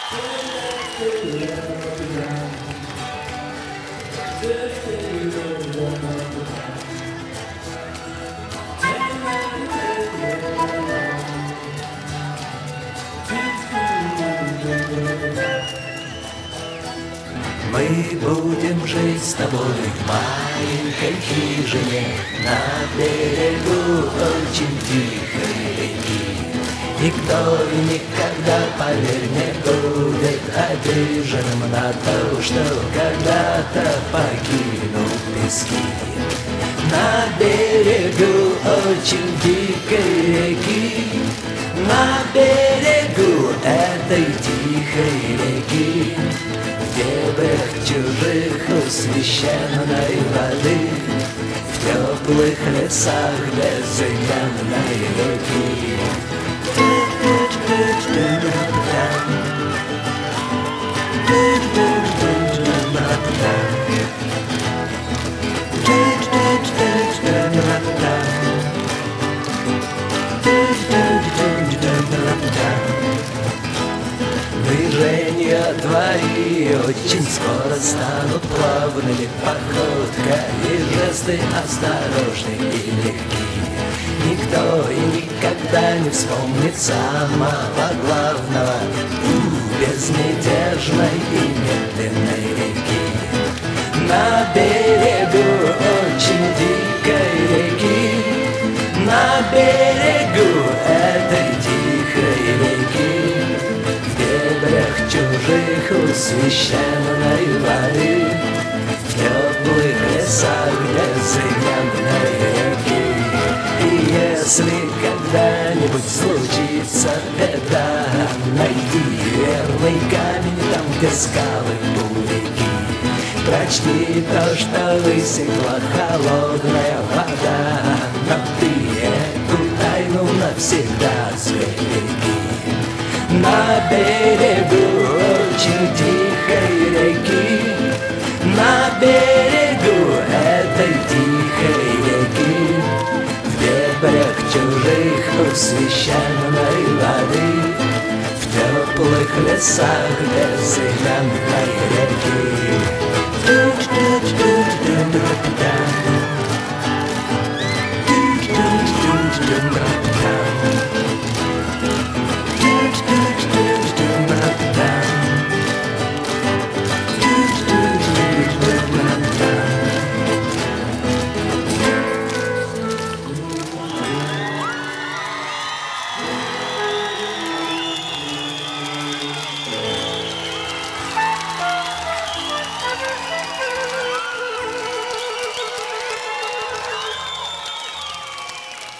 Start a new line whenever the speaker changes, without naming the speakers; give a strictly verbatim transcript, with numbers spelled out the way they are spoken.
Мы будем жить с тобой в маленькой хижине на берегу очень тихой реки. Никто и никогда, поверь, не будет обиженным на то, что когда-то покинул пески. На берегу очень дикой реки, на берегу этой тихой реки, в дебрях чужих у священной воды, в теплых лесах безымянной реки. Движения твои очень скоро станут плавными, походка и жесты осторожны и легки. Никто и никогда не вспомнит самого главного у безмятежной и медленной реки. На берегу очень дикой реки, на берегу этой тихой реки, в дебрях чужих у священной воды, в теплых лесах безымянной реки. И если когда-нибудь случится беда, найди верный камень там, где скалы у реки. Прочти то, что высекла холодная вода, но ты эту тайну навсегда сбереги. На берегу очень тихой реки, на берегу этой тихой реки, в дебрях чужих у священной воды, в теплых лесах безымянной реки.